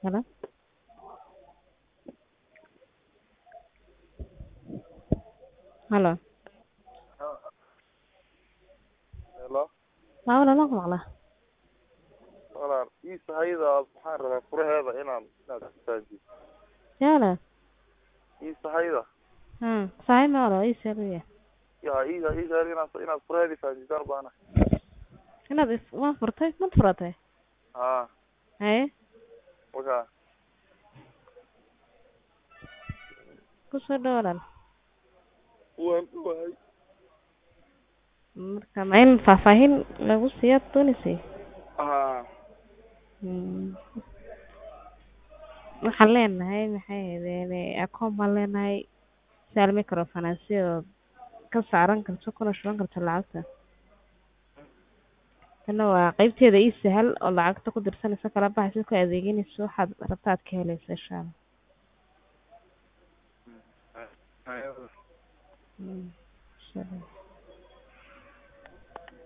Hello. Hello. Hello. Ma wala la maqla. Walaal ii sahayda waxaan rabaa furaheeda inaad fahanti. Yala. Ii sahayda. Sahay ma wala ii sariya. Ii sahayda inaad furaheeda fahantitaan baana. Inaad ma furtay ma furatay. Hey. Waka. Ku soo dhawaan. Wahay. Marka ma in faahfaahin lagu siiyo doonisay. Waxaan leenahay maxay ahaydeen akoon baan leenahay sal microfinance oo ka saaran karto kuna shuban karto lacagta. Tana waa qaybteeda ii sahal oo lacagta ku dirsanaysa kala baxaysa ku adeeganayso waxaad rabtaad ka helayso insha Allah.